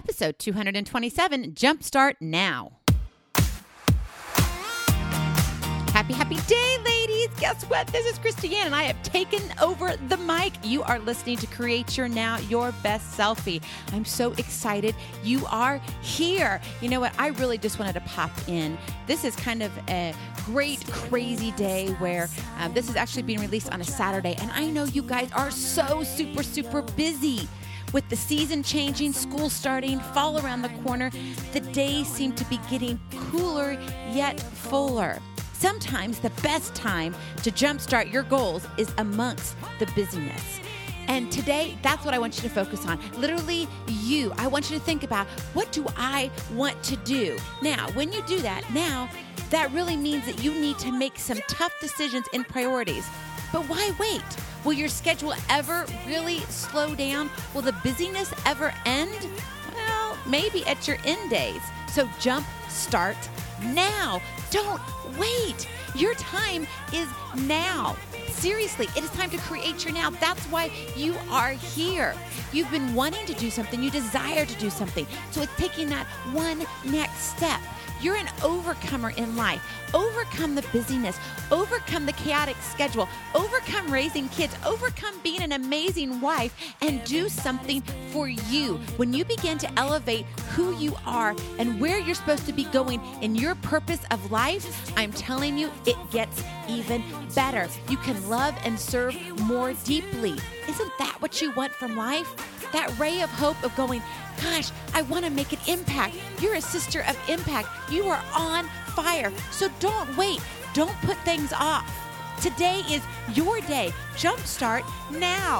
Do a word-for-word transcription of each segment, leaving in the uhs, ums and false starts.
episode two twenty-seven, Jumpstart Now. Happy, happy day, ladies. Guess what? This is Christiane, and I have taken over the mic. You are listening to Create Your Now, Your Best Selfie. I'm so excited you are here. You know what? I really just wanted to pop in. This is kind of a great, crazy day where um, this is actually being released on a Saturday, and I know you guys are so super, super busy. With the season changing, school starting, fall around the corner, the days seem to be getting cooler yet fuller. Sometimes the best time to jumpstart your goals is amongst the busyness. And today, that's what I want you to focus on. Literally, you. I want you to think about, what do I want to do? Now, when you do that, now, that really means that you need to make some tough decisions and priorities. But why wait? Will your schedule ever really slow down? Will the busyness ever end? Well, maybe at your end days. So jump start now. Don't wait. Your time is now. Seriously, it is time to create your now. That's why you are here. You've been wanting to do something. You desire to do something. So it's taking that one next step. You're an overcomer in life. Overcome the busyness. Overcome the chaotic schedule. Overcome raising kids. Overcome being an amazing wife and do something for you. When you begin to elevate who you are and where you're supposed to be going in your purpose of life, I'm telling you, it gets even better. You can love and serve more deeply. Isn't that what you want from life? That ray of hope of going, gosh, I want to make an impact. You're a sister of impact. You are on fire. So don't wait. Don't put things off. Today is your day. Jumpstart now.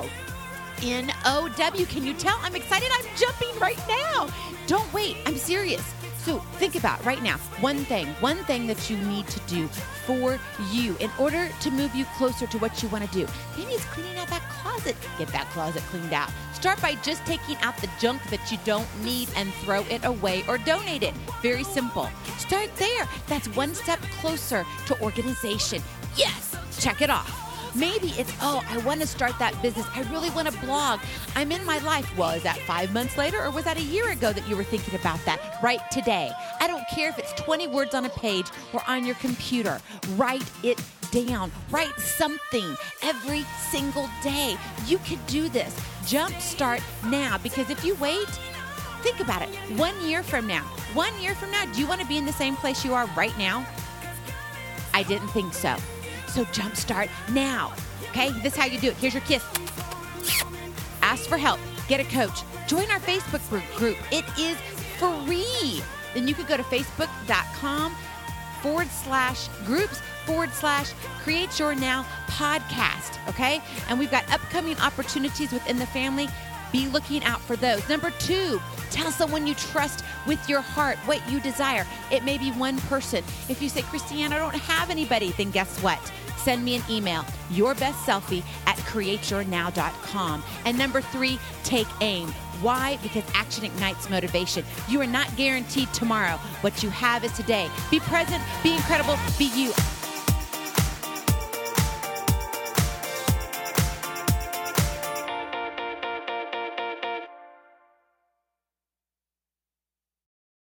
N O W. Can you tell? I'm excited. I'm jumping right now. Don't wait. I'm serious. So think about right now, one thing, one thing that you need to do for you in order to move you closer to what you want to do. Maybe it's cleaning out that closet. Get that closet cleaned out. Start by just taking out the junk that you don't need and throw it away or donate it. Very simple. Start there. That's one step closer to organization. Yes, check it off. Maybe it's, oh, I want to start that business. I really want to blog. I'm in my life. Well, is that five months later or was that a year ago that you were thinking about that? Right today. I don't care if it's twenty words on a page or on your computer. Write it down. Write something every single day. You can do this. Jumpstart now, because if you wait, think about it. One year from now, one year from now, do you want to be in the same place you are right now? I didn't think so. So jumpstart now, okay? This is how you do it. Here's your kiss. Ask for help. Get a coach. Join our Facebook group. It is free. Then you could go to facebook.com forward slash groups forward slash Create Your Now podcast, okay? And we've got upcoming opportunities within the family. Be looking out for those. Number two, tell someone you trust with your heart what you desire. It may be one person. If you say, Christiane, I don't have anybody, then guess what? Send me an email, yourbestselfie at create your now dot com. And number three, take aim. Why? Because action ignites motivation. You are not guaranteed tomorrow. What you have is today. Be present, be incredible, be you.